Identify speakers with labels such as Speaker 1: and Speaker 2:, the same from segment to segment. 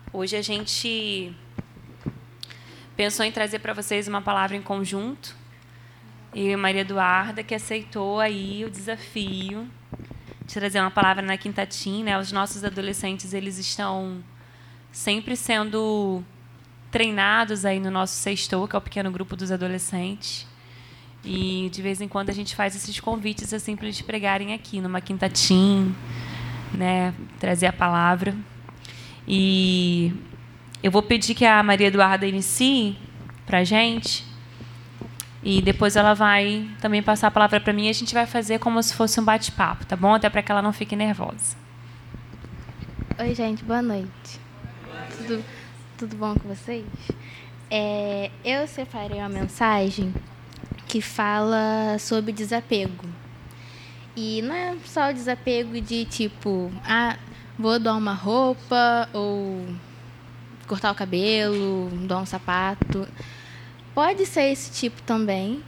Speaker 1: Hoje a gente pensou em trazer para vocês uma palavra em conjunto. Eu e Maria Eduarda, que aceitou aí o desafio de trazer uma palavra na Quinta Tim, né? Os nossos adolescentes, eles estão sempre sendo treinados aí no nosso Sextou, que é o pequeno grupo dos adolescentes. E de vez em quando a gente faz esses convites assim para eles pregarem aqui numa Quinta Tim, né? Trazer a palavra. E eu vou pedir que a Maria Eduarda inicie para a gente. E depois ela vai também passar a palavra para mim e a gente vai fazer como se fosse um bate-papo, tá bom? Até para que ela não fique nervosa.
Speaker 2: Oi, gente. Boa noite. Tudo bom com vocês? Eu separei uma mensagem que fala sobre desapego. E não é só o desapego de tipo, vou doar uma roupa ou cortar o cabelo, doar um sapato. Pode ser esse tipo também,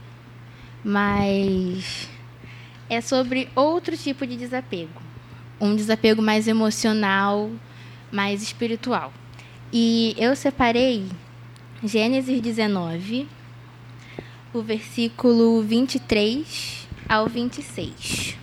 Speaker 2: mas é sobre outro tipo de desapego. Um desapego mais emocional, mais espiritual. E eu separei Gênesis 19, o versículo 23 ao 26.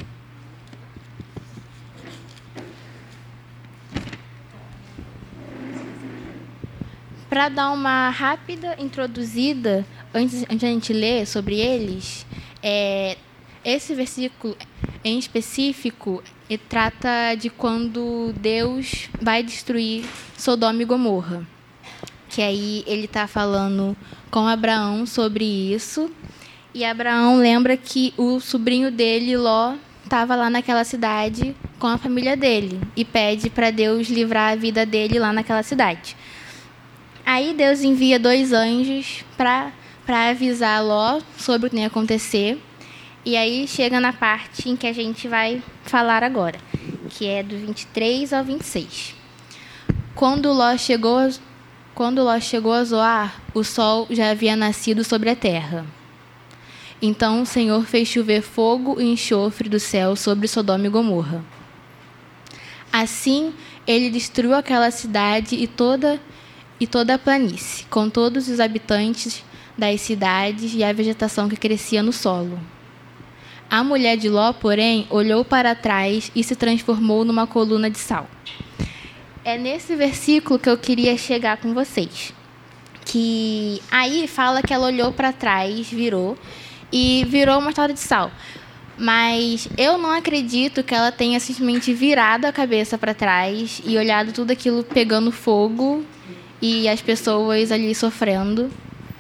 Speaker 2: Para dar uma rápida introduzida, antes de a gente ler sobre eles, esse versículo em específico trata de quando Deus vai destruir Sodoma e Gomorra. Que aí ele está falando com Abraão sobre isso. E Abraão lembra que o sobrinho dele, Ló, estava lá naquela cidade com a família dele. E pede para Deus livrar a vida dele lá naquela cidade. Aí Deus envia 2 anjos para avisar Ló sobre o que ia acontecer. E aí chega na parte em que a gente vai falar agora, que é do 23 ao 26. Quando Ló chegou a Zoar, o sol já havia nascido sobre a terra. Então o Senhor fez chover fogo e enxofre do céu sobre Sodoma e Gomorra. Assim, ele destruiu aquela cidade e toda a planície, com todos os habitantes das cidades e a vegetação que crescia no solo. A mulher de Ló, porém, olhou para trás e se transformou numa coluna de sal. É nesse versículo que eu queria chegar com vocês. Que aí fala que ela olhou para trás, virou uma estátua de sal. Mas eu não acredito que ela tenha simplesmente virado a cabeça para trás e olhado tudo aquilo pegando fogo e as pessoas ali sofrendo.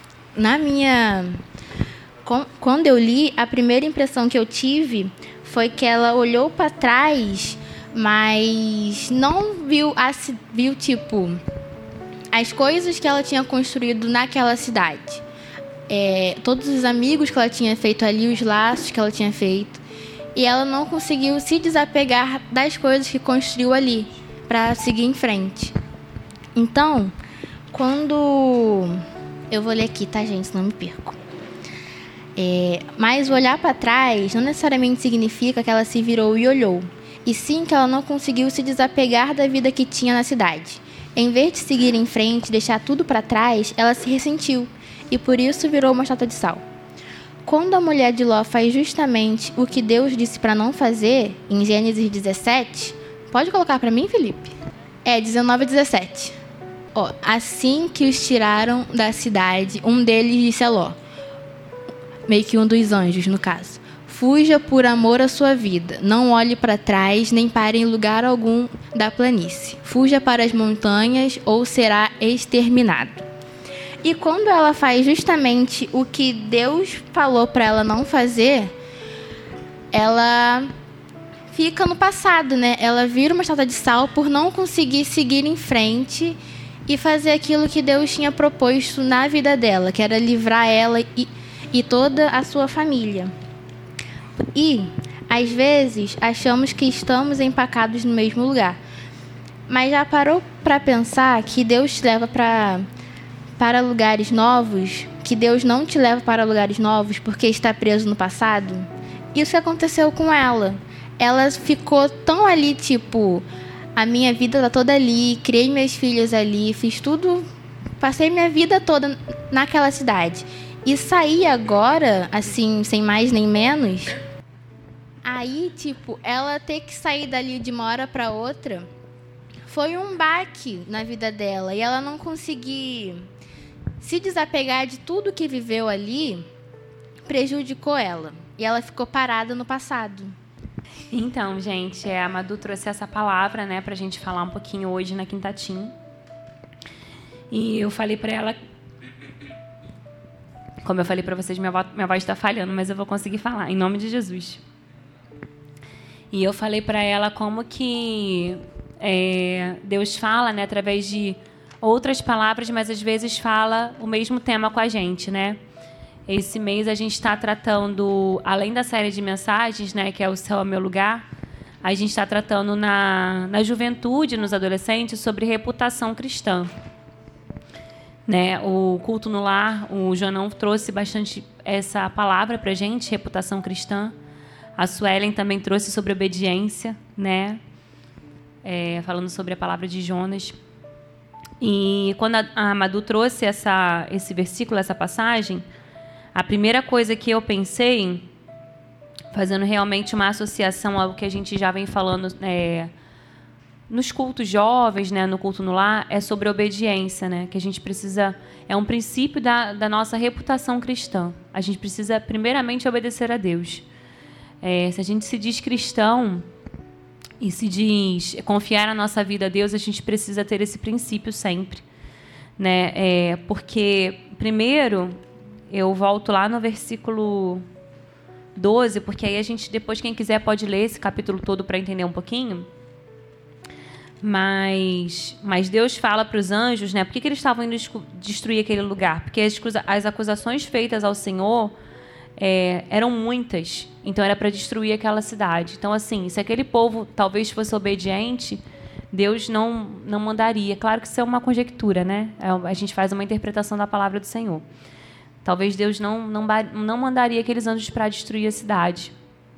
Speaker 2: Quando eu li, a primeira impressão que eu tive foi que ela olhou para trás, mas não viu tipo as coisas que ela tinha construído naquela cidade. Todos os amigos que ela tinha feito ali, os laços que ela tinha feito. E ela não conseguiu se desapegar das coisas que construiu ali para seguir em frente. Então, quando... Eu vou ler aqui, tá, gente? Senão me perco. Mas olhar para trás não necessariamente significa que ela se virou e olhou, e sim que ela não conseguiu se desapegar da vida que tinha na cidade. Em vez de seguir em frente e deixar tudo para trás, ela se ressentiu, e por isso virou uma estátua de sal. Quando a mulher de Ló faz justamente o que Deus disse para não fazer, em Gênesis 17... Pode colocar para mim, Felipe? 19 e 17. Assim que os tiraram da cidade, um deles disse a Ló, meio que um dos anjos, no caso: fuja por amor à sua vida. Não olhe para trás, nem pare em lugar algum da planície. Fuja para as montanhas ou será exterminado. E quando ela faz justamente o que Deus falou para ela não fazer, ela fica no passado, né? Ela vira uma estátua de sal por não conseguir seguir em frente e fazer aquilo que Deus tinha proposto na vida dela, que era livrar ela e toda a sua família. E, às vezes, achamos que estamos empacados no mesmo lugar. Mas já parou para pensar que Deus te leva para lugares novos, que Deus não te leva para lugares novos porque está preso no passado? Isso aconteceu com ela. Ela ficou tão ali, tipo, A minha vida tá toda ali, criei meus filhos ali, fiz tudo, passei minha vida toda naquela cidade. E sair agora, assim, sem mais nem menos, aí, tipo, ela ter que sair dali de uma hora para outra foi um baque na vida dela. E ela não conseguir se desapegar de tudo que viveu ali, prejudicou ela. E ela ficou parada no passado.
Speaker 1: Então, gente, a Madu trouxe essa palavra, né, pra gente falar um pouquinho hoje na Quintatim. E eu falei pra ela, como eu falei pra vocês, minha voz está falhando, mas eu vou conseguir falar, em nome de Jesus. E eu falei pra ela como que Deus fala, né, através de outras palavras, mas às vezes fala o mesmo tema com a gente, né? Esse mês a gente está tratando, além da série de mensagens, né, que é O Céu é Meu Lugar, a gente está tratando na juventude, nos adolescentes, sobre reputação cristã. Né? O culto no lar, o Joanão trouxe bastante essa palavra para a gente, reputação cristã. A Suelen também trouxe sobre obediência, né? Falando sobre a palavra de Jonas. E quando a Madu trouxe esse versículo, essa passagem, a primeira coisa que eu pensei, fazendo realmente uma associação ao que a gente já vem falando nos cultos jovens, né, no culto no lar, é sobre a obediência, né, que a gente precisa, é um princípio da nossa reputação cristã. A gente precisa, primeiramente, obedecer a Deus. Se a gente se diz cristão e se diz confiar a nossa vida a Deus, a gente precisa ter esse princípio sempre, né? Porque, primeiro, eu volto lá no versículo 12, porque aí a gente, depois, quem quiser pode ler esse capítulo todo para entender um pouquinho. Mas Deus fala para os anjos, né? Por que eles estavam indo destruir aquele lugar? Porque as acusações feitas ao Senhor eram muitas. Então, era para destruir aquela cidade. Então, assim, se aquele povo talvez fosse obediente, Deus não mandaria. Claro que isso é uma conjectura, né? A gente faz uma interpretação da palavra do Senhor. Talvez Deus não mandaria aqueles anjos para destruir a cidade.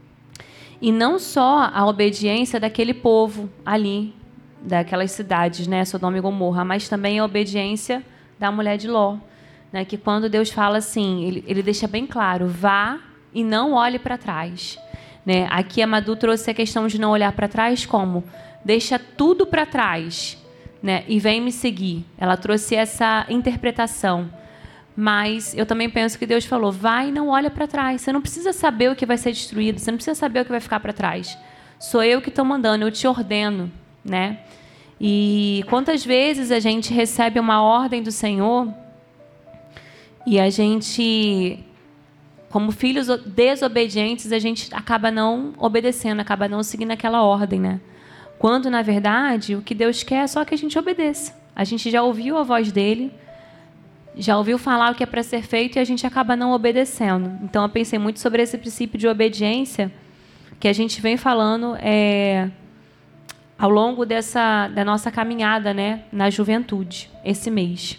Speaker 1: E não só a obediência daquele povo ali, daquelas cidades, né, Sodoma e Gomorra, mas também a obediência da mulher de Ló, né, que quando Deus fala assim, ele deixa bem claro, vá e não olhe para trás, né? Aqui a Madu trouxe a questão de não olhar para trás como deixa tudo para trás, né, e vem me seguir. Ela trouxe essa interpretação, mas eu também penso que Deus falou, vai e não olha para trás. Você não precisa saber o que vai ser destruído, você não precisa saber o que vai ficar para trás. Sou eu que estou mandando, eu te ordeno, né? E quantas vezes a gente recebe uma ordem do Senhor e a gente, como filhos desobedientes, a gente acaba não obedecendo, acaba não seguindo aquela ordem, né? Quando, na verdade, o que Deus quer é só que a gente obedeça. A gente já ouviu a voz dele, já ouviu falar o que é para ser feito e a gente acaba não obedecendo. Então, eu pensei muito sobre esse princípio de obediência que a gente vem falando ao longo da nossa caminhada, né, na juventude, esse mês.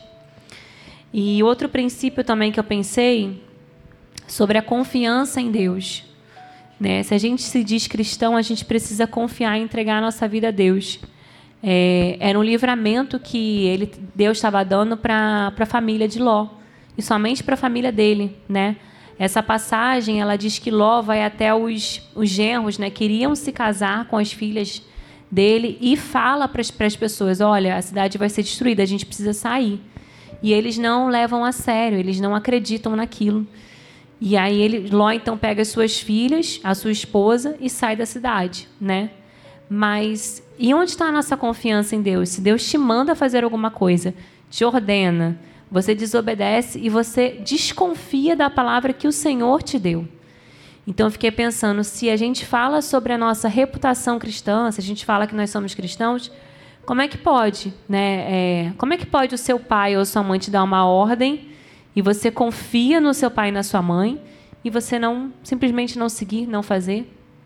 Speaker 1: E outro princípio também que eu pensei sobre a confiança em Deus, né? Se a gente se diz cristão, a gente precisa confiar e entregar a nossa vida a Deus. Era um livramento que Deus estava dando para a família de Ló, e somente para a família dele, né? Essa passagem, ela diz que Ló vai até os genros, né, que iriam se casar com as filhas dele e fala para as pessoas, olha, a cidade vai ser destruída, a gente precisa sair. E eles não levam a sério, eles não acreditam naquilo. E aí Ló então pega as suas filhas, a sua esposa e sai da cidade, né? Mas e onde está a nossa confiança em Deus? Se Deus te manda fazer alguma coisa, te ordena, você desobedece e você desconfia da palavra que o Senhor te deu. Então, eu fiquei pensando, se a gente fala sobre a nossa reputação cristã, se a gente fala que nós somos cristãos, como é que pode, né? Como é que pode o seu pai ou sua mãe te dar uma ordem e você confia no seu pai e na sua mãe e você simplesmente não seguir, não fazer?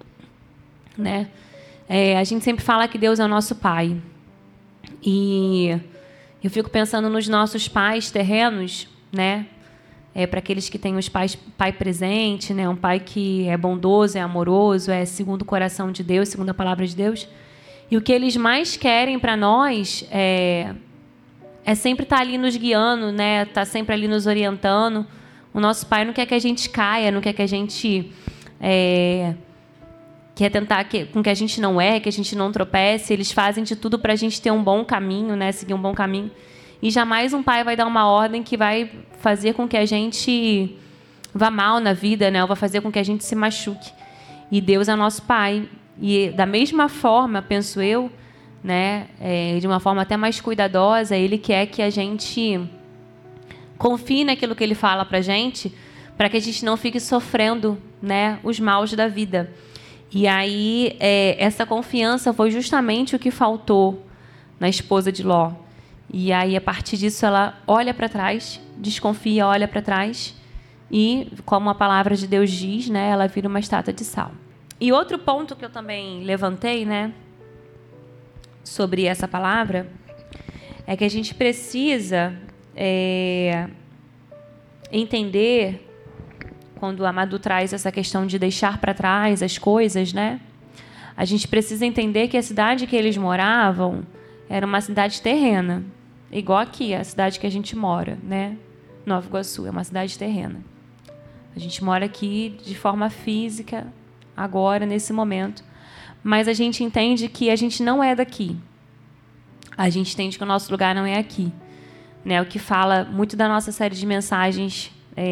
Speaker 1: Né? A gente sempre fala que Deus é o nosso pai. E eu fico pensando nos nossos pais terrenos, né? Para aqueles que têm pai presente, né? Um pai que é bondoso, é amoroso, é segundo o coração de Deus, segundo a palavra de Deus. E o que eles mais querem para nós é sempre estar ali nos guiando, né? Tá sempre ali nos orientando. O nosso pai não quer que a gente caia, não quer que a gente quer tentar com que a gente não erre, que a gente não tropece. Eles fazem de tudo para a gente ter um bom caminho, né? Seguir um bom caminho. E jamais um pai vai dar uma ordem que vai fazer com que a gente vá mal na vida, né? Ou vai fazer com que a gente se machuque. E Deus é nosso pai. E da mesma forma, penso eu, né? De uma forma até mais cuidadosa, Ele quer que a gente confie naquilo que Ele fala para a gente, para que a gente não fique sofrendo, né, os maus da vida. E aí, essa confiança foi justamente o que faltou na esposa de Ló. E aí, a partir disso, ela olha para trás, desconfia, olha para trás, e, como a palavra de Deus diz, né, ela vira uma estátua de sal. E outro ponto que eu também levantei, né, sobre essa palavra, é que a gente precisa entender, quando a Madu traz essa questão de deixar para trás as coisas, né? A gente precisa entender que a cidade que eles moravam era uma cidade terrena, igual aqui, a cidade que a gente mora, né? Nova Iguaçu, é uma cidade terrena. A gente mora aqui de forma física, agora, nesse momento. Mas a gente entende que a gente não é daqui. A gente entende que o nosso lugar não é aqui. Né? O que fala muito da nossa série de mensagens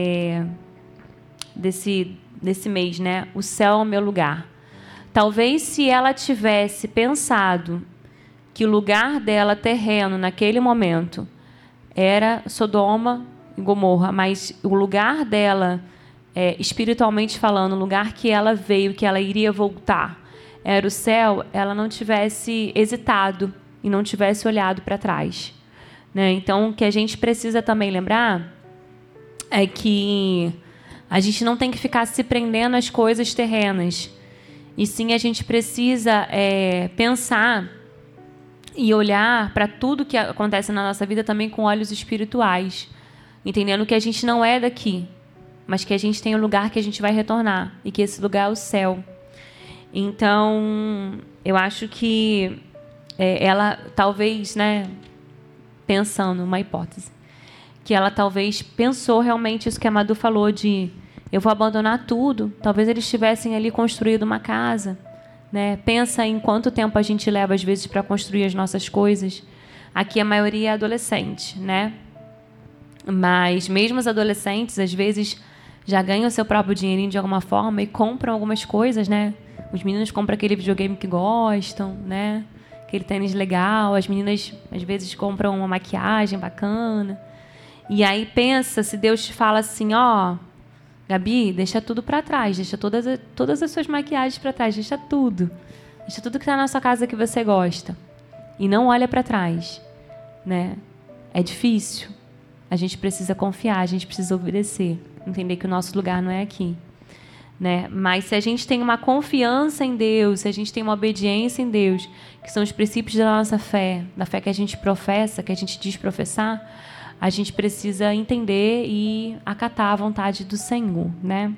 Speaker 1: desse mês, né? O céu é o meu lugar. Talvez se ela tivesse pensado que o lugar dela terreno naquele momento era Sodoma e Gomorra, mas o lugar dela, espiritualmente falando, o lugar que ela veio, que ela iria voltar, era o céu, ela não tivesse hesitado e não tivesse olhado para trás. Né? Então, o que a gente precisa também lembrar é que a gente não tem que ficar se prendendo às coisas terrenas. E sim, a gente precisa pensar e olhar para tudo que acontece na nossa vida também com olhos espirituais. Entendendo que a gente não é daqui, mas que a gente tem um lugar que a gente vai retornar. E que esse lugar é o céu. Então, eu acho que ela talvez, né, pensando, uma hipótese, que ela talvez pensou realmente isso que a Madu falou de eu vou abandonar tudo. Talvez eles tivessem ali construído uma casa, né? Pensa em quanto tempo a gente leva às vezes para construir as nossas coisas. Aqui a maioria é adolescente, né? Mas mesmo os adolescentes às vezes já ganham o seu próprio dinheirinho de alguma forma e compram algumas coisas, né? Os meninos compram aquele videogame que gostam, né? Aquele tênis legal. As meninas às vezes compram uma maquiagem bacana. E aí pensa, se Deus te fala assim, ó, Gabi, deixa tudo para trás, deixa todas as suas maquiagens para trás, deixa tudo que está na sua casa que você gosta e não olha para trás, né? É difícil. A gente precisa confiar, a gente precisa obedecer, entender que o nosso lugar não é aqui, né? Mas se a gente tem uma confiança em Deus, se a gente tem uma obediência em Deus, que são os princípios da nossa fé, da fé que a gente professa, que a gente diz professar, a gente precisa entender e acatar a vontade do Senhor, né?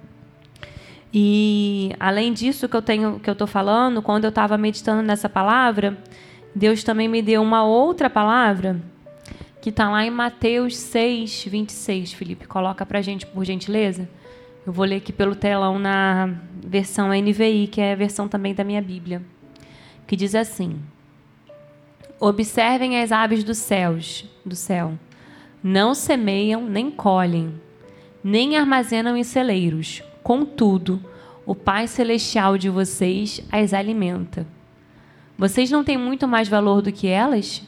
Speaker 1: E além disso que eu estou falando, quando eu estava meditando nessa palavra, Deus também me deu uma outra palavra que está lá em Mateus 6, 26. Felipe, coloca para a gente, por gentileza. Eu vou ler aqui pelo telão na versão NVI, que é a versão também da minha Bíblia, que diz assim: observem as aves do céu. Não semeiam, nem colhem, nem armazenam em celeiros. Contudo, o Pai Celestial de vocês as alimenta. Vocês não têm muito mais valor do que elas?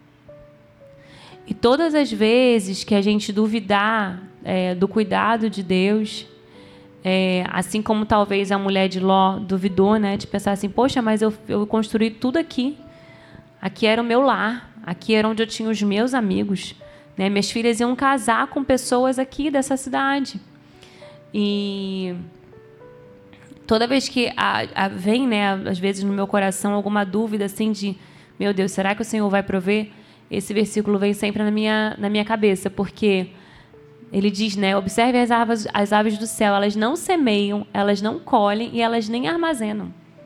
Speaker 1: E todas as vezes que a gente duvidar do cuidado de Deus, assim como talvez a mulher de Ló duvidou, né, de pensar assim, poxa, mas eu construí tudo aqui. Aqui era o meu lar, aqui era onde eu tinha os meus amigos. Né? Minhas filhas iam casar com pessoas aqui dessa cidade. E toda vez que vem, né, às vezes no meu coração, alguma dúvida assim de, meu Deus, será que o Senhor vai prover? Esse versículo vem sempre na minha cabeça, porque ele diz, né, observe as aves do céu, elas não semeiam, elas não colhem e elas nem armazenam.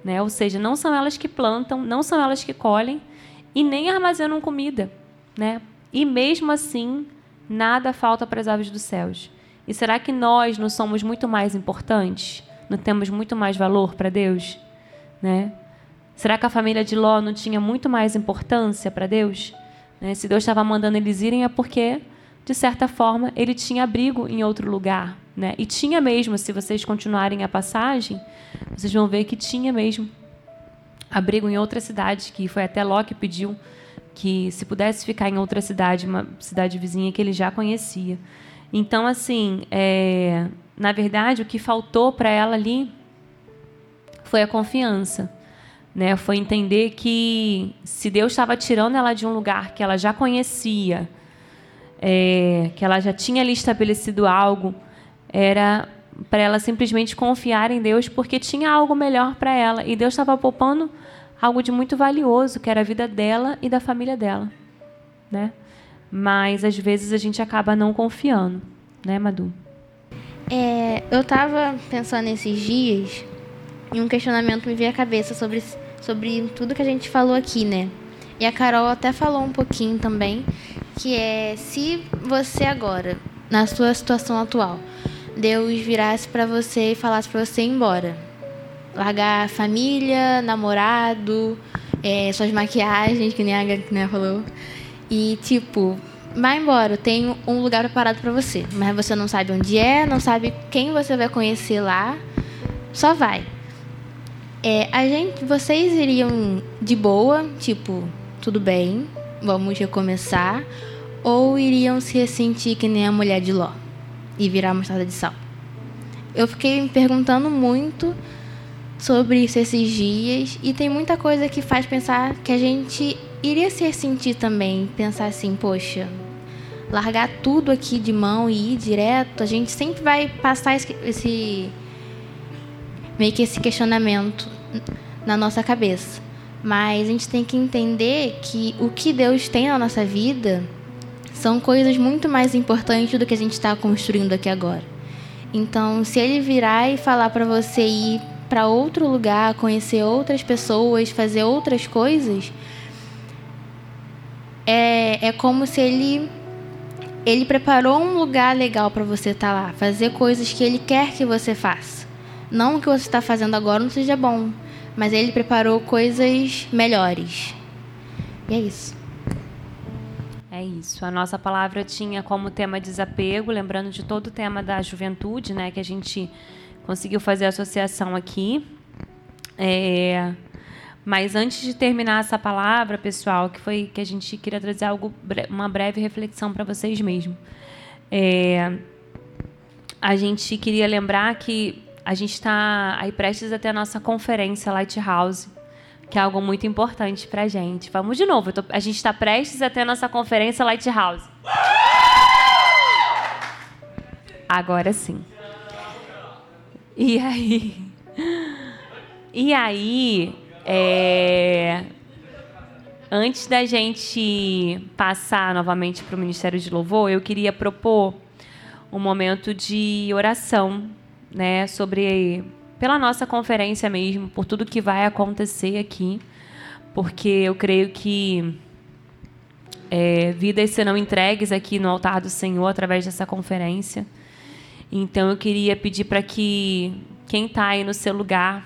Speaker 1: né? Ou seja, não são elas que plantam, não são elas que colhem e nem armazenam comida, né? E mesmo assim, nada falta para as aves dos céus. E será que nós não somos muito mais importantes? Não temos muito mais valor para Deus? Né? Será que a família de Ló não tinha muito mais importância para Deus? Né? Se Deus estava mandando eles irem é porque, de certa forma, ele tinha abrigo em outro lugar. Né? E tinha mesmo, se vocês continuarem a passagem, vocês vão ver que tinha mesmo abrigo em outra cidade, que foi até Ló que pediu que se pudesse ficar em outra cidade, uma cidade vizinha que ele já conhecia. Então, assim, na verdade, o que faltou para ela ali foi a confiança, né? Foi entender que se Deus estava tirando ela de um lugar que ela já conhecia, que ela já tinha ali estabelecido algo, era para ela simplesmente confiar em Deus, porque tinha algo melhor para ela. E Deus estava poupando algo de muito valioso, que era a vida dela e da família dela, né? Mas, às vezes, a gente acaba não confiando, né, Madu?
Speaker 2: Eu estava pensando esses dias e um questionamento me veio à cabeça sobre tudo que a gente falou aqui, né? E a Carol até falou um pouquinho também, que se você agora, na sua situação atual, Deus virasse para você e falasse para você ir embora, largar família, namorado, suas maquiagens, que nem a Gabriela falou, e tipo, vai embora, eu tenho um lugar preparado para você, mas você não sabe onde não sabe quem você vai conhecer lá, só vai. Vocês iriam de boa, tipo, tudo bem, vamos recomeçar, ou iriam se ressentir que nem a mulher de Ló e virar mostarda de sal? Eu fiquei me perguntando muito sobre isso esses dias, e tem muita coisa que faz pensar que a gente iria se ressentir também, pensar assim, poxa, largar tudo aqui de mão e ir direto, a gente sempre vai passar meio que esse questionamento na nossa cabeça. Mas a gente tem que entender que o que Deus tem na nossa vida são coisas muito mais importantes do que a gente está construindo aqui agora. Então, se Ele virar e falar para você ir para outro lugar, conhecer outras pessoas, fazer outras coisas, é como se Ele preparou um lugar legal para você estar lá, fazer coisas que Ele quer que você faça. Não o que você está fazendo agora não seja bom, mas Ele preparou coisas melhores. E é isso.
Speaker 1: É isso. A nossa palavra tinha como tema desapego, lembrando de todo o tema da juventude, né, que a gente conseguiu fazer a associação aqui. Mas antes de terminar essa palavra, pessoal, que a gente queria trazer uma breve reflexão para vocês mesmo. A gente queria lembrar que a gente está aí prestes a ter a nossa conferência Lighthouse, que é algo muito importante para a gente. Vamos de novo. A gente está prestes a ter a nossa conferência Lighthouse. Agora sim. E aí, antes da gente passar novamente para o Ministério de Louvor, eu queria propor um momento de oração, né, pela nossa conferência mesmo, por tudo que vai acontecer aqui, porque eu creio que vidas serão entregues aqui no altar do Senhor através dessa conferência. Então, eu queria pedir para que quem está aí no seu lugar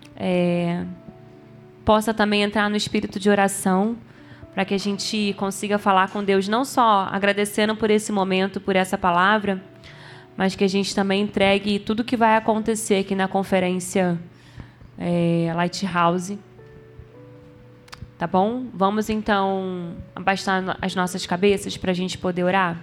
Speaker 1: possa também entrar no espírito de oração, para que a gente consiga falar com Deus, não só agradecendo por esse momento, por essa palavra, mas que a gente também entregue tudo que vai acontecer aqui na conferência Lighthouse. Tá bom? Vamos, então, abaixar as nossas cabeças para a gente poder orar?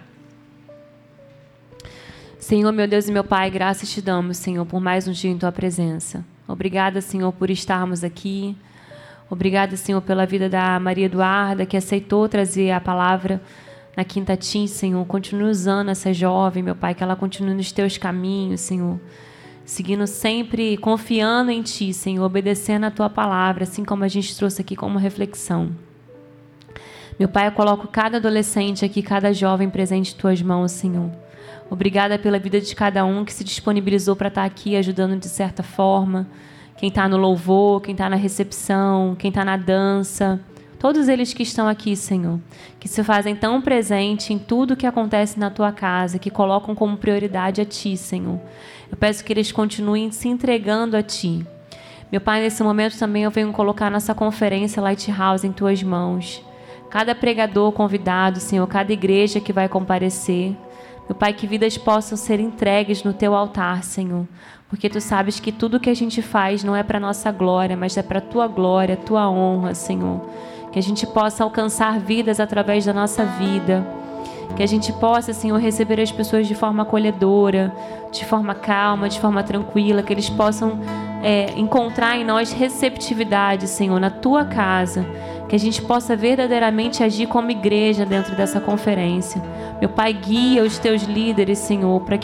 Speaker 1: Senhor, meu Deus e meu Pai, graças te damos, Senhor, por mais um dia em Tua presença. Obrigada, Senhor, por estarmos aqui. Obrigada, Senhor, pela vida da Maria Eduarda, que aceitou trazer a palavra na Quinta Tim, Senhor. Continue usando essa jovem, meu Pai, que ela continue nos Teus caminhos, Senhor. Seguindo sempre, confiando em Ti, Senhor, obedecendo a Tua palavra, assim como a gente trouxe aqui como reflexão. Meu Pai, eu coloco cada adolescente aqui, cada jovem presente em Tuas mãos, Senhor. Obrigada pela vida de cada um que se disponibilizou para estar aqui ajudando de certa forma, quem está no louvor, quem está na recepção, quem está na dança, todos eles que estão aqui, Senhor, que se fazem tão presente em tudo que acontece na Tua casa, que colocam como prioridade a Ti, Senhor. Eu peço que eles continuem se entregando a Ti. Meu Pai, nesse momento também eu venho colocar nossa conferência Lighthouse em Tuas mãos. Cada pregador convidado, Senhor, cada igreja que vai comparecer. Meu Pai, que vidas possam ser entregues no Teu altar, Senhor. Porque Tu sabes que tudo que a gente faz não é para nossa glória, mas é para Tua glória, Tua honra, Senhor. Que a gente possa alcançar vidas através da nossa vida. Que a gente possa, Senhor, receber as pessoas de forma acolhedora, de forma calma, de forma tranquila. Que eles possam encontrar em nós receptividade, Senhor, na Tua casa. Que a gente possa verdadeiramente agir como igreja dentro dessa conferência. Meu Pai, guia os Teus líderes, Senhor, para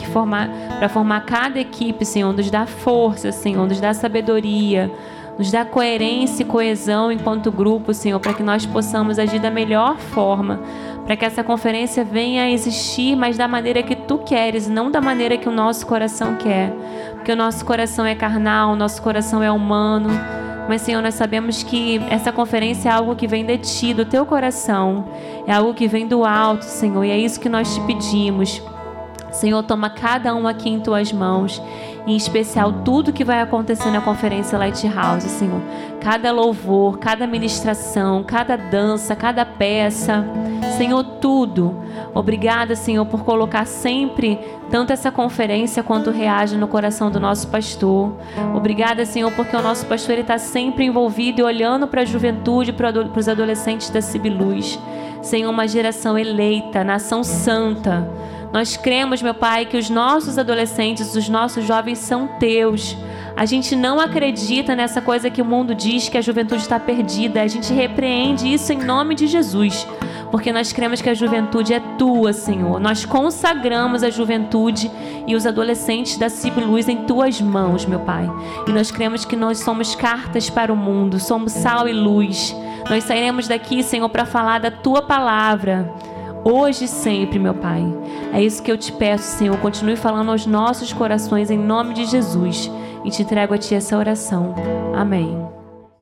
Speaker 1: formar cada equipe, Senhor. Nos dá força, Senhor, nos dá sabedoria, nos dá coerência e coesão enquanto grupo, Senhor, para que nós possamos agir da melhor forma, para que essa conferência venha a existir, mas da maneira que Tu queres, não da maneira que o nosso coração quer. Porque o nosso coração é carnal, o nosso coração é humano. Mas, Senhor, nós sabemos que essa conferência é algo que vem de Ti, do Teu coração. É algo que vem do alto, Senhor, e é isso que nós Te pedimos. Senhor, toma cada um aqui em Tuas mãos, em especial tudo que vai acontecer na conferência Lighthouse, Senhor. Cada louvor, cada ministração, cada dança, cada peça, Senhor, tudo. Obrigada, Senhor, por colocar sempre tanto essa conferência quanto reage no coração do nosso pastor. Obrigada, Senhor, porque o nosso pastor está sempre envolvido e olhando para a juventude, para os adolescentes da CIB Luz. Senhor, uma geração eleita, nação santa. Nós cremos, meu Pai, que os nossos adolescentes, os nossos jovens são Teus. A gente não acredita nessa coisa que o mundo diz, que a juventude está perdida. A gente repreende isso em nome de Jesus, porque nós cremos que a juventude é Tua, Senhor. Nós consagramos a juventude e os adolescentes da CIB Luz em Tuas mãos, meu Pai. E nós cremos que nós somos cartas para o mundo, somos sal e luz. Nós sairemos daqui, Senhor, para falar da Tua palavra, hoje e sempre, meu Pai. É isso que eu Te peço, Senhor. Continue falando aos nossos corações em nome de Jesus. E Te entrego a Ti essa oração. Amém.